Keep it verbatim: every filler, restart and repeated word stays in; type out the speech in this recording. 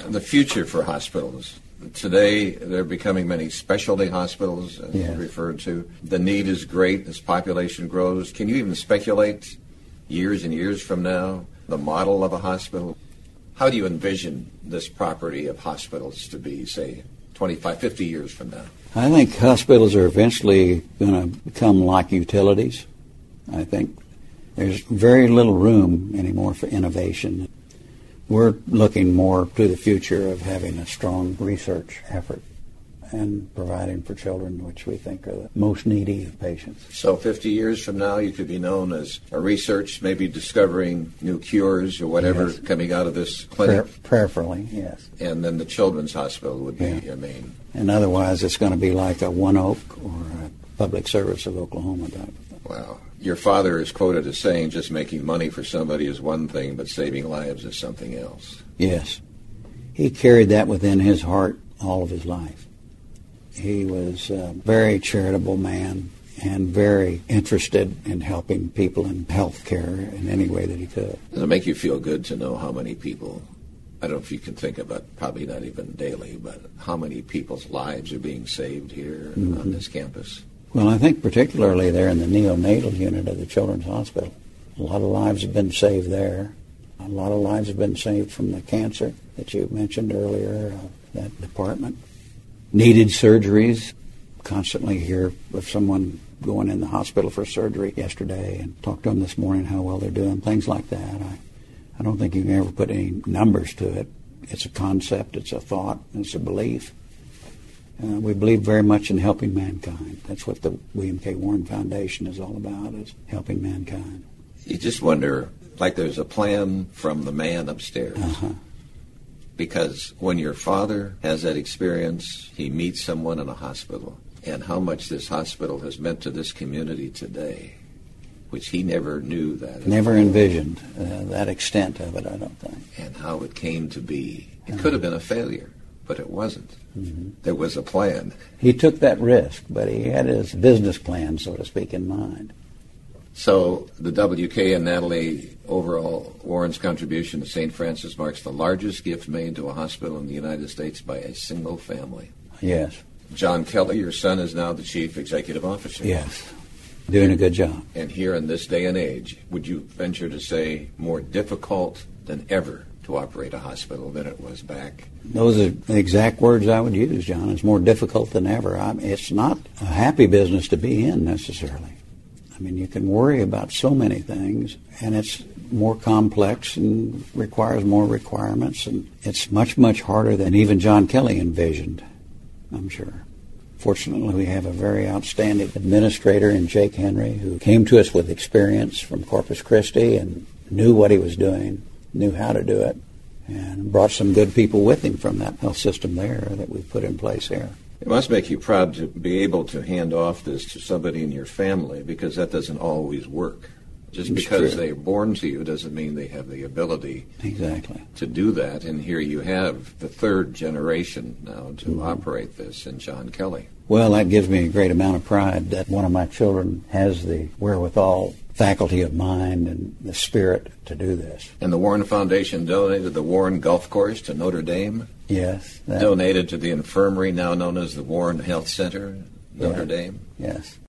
the future for hospitals. Today, they're becoming many specialty hospitals, as yes. you referred to. The need is great as population grows. Can you even speculate years and years from now the model of a hospital? How do you envision this property of hospitals to be, say, twenty-five, fifty years from now? I think hospitals are eventually going to become like utilities. I think there's very little room anymore for innovation. We're looking more to the future of having a strong research effort and providing for children, which we think are the most needy of patients. So fifty years from now, you could be known as a research, maybe discovering new cures or whatever yes. coming out of this clinic. Prayer, prayerfully, yes. And then the Children's Hospital would be yeah. your main. And otherwise, it's going to be like a One Oak or a Public Service of Oklahoma type of thing. Wow. Your father is quoted as saying just making money for somebody is one thing, but saving lives is something else. Yes. He carried that within his heart all of his life. He was a very charitable man and very interested in helping people in health care in any way that he could. Does it make you feel good to know how many people, I don't know if you can think about, probably not even daily, but how many people's lives are being saved here mm-hmm. on this campus? Well, I think particularly there in the neonatal unit of the Children's Hospital. A lot of lives have been saved there. A lot of lives have been saved from the cancer that you mentioned earlier, uh, that department. Needed surgeries. Constantly hear of someone going in the hospital for surgery yesterday and talked to them this morning how well they're doing, things like that. I, I don't think you can ever put any numbers to it. It's a concept, it's a thought, it's a belief. Uh, we believe very much in helping mankind. That's what the William K. Warren Foundation is all about, is helping mankind. You just wonder, like there's a plan from the man upstairs. Uh-huh. Because when your father has that experience, he meets someone in a hospital, and how much this hospital has meant to this community today, which he never knew that. Never envisioned uh, that extent of it, I don't think. And how it came to be. It uh-huh. could have been a failure, but it wasn't. Mm-hmm. There was a plan. He took that risk, but he had his business plan, so to speak, in mind. So the W K and Natalie, overall, Warren's contribution to Saint Francis marks the largest gift made to a hospital in the United States by a single family. Yes. John Kelly, your son, is now the chief executive officer. Yes. Doing a good job. And here in this day and age, would you venture to say more difficult than ever to operate a hospital than it was back? Those are the exact words I would use, John. It's more difficult than ever. I mean, it's not a happy business to be in necessarily. I mean, you can worry about so many things, and it's more complex and requires more requirements, and it's much, much harder than even John Kelly envisioned, I'm sure. Fortunately, we have a very outstanding administrator in Jake Henry who came to us with experience from Corpus Christi and knew what he was doing, knew how to do it, and brought some good people with him from that health system there that we put in place here. It must make you proud to be able to hand off this to somebody in your family, because that doesn't always work. Just It's because true. they're born to you doesn't mean they have the ability Exactly. to do that. And here you have the third generation now to Mm-hmm. operate this in John Kelly. Well, that gives me a great amount of pride that one of my children has the wherewithal, faculty of mind, and the spirit to do this. And the Warren Foundation donated the Warren Golf Course to Notre Dame. Yes. That, Donated to the infirmary now known as the Warren Health Center, Notre Yeah. Dame. Yes.